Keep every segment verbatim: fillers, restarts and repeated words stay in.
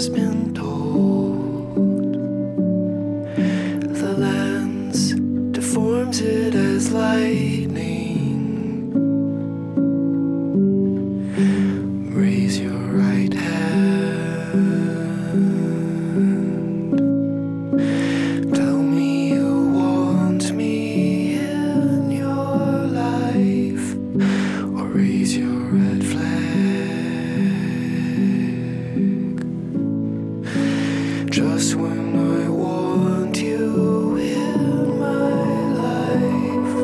has been told. The lens deforms it as lightning. Raise your right hand. Tell me you want me in your life, or raise your red flag. Just when I want you in my life.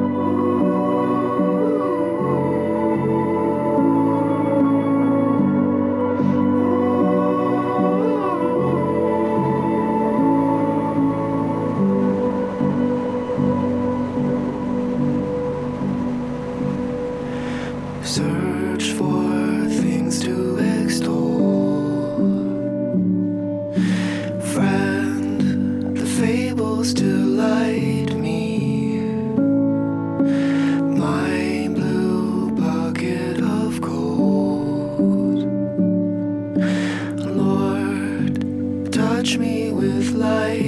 Search for things to extol. Friend, the fables delight me. My blue pocket of gold. Lord, touch me with light.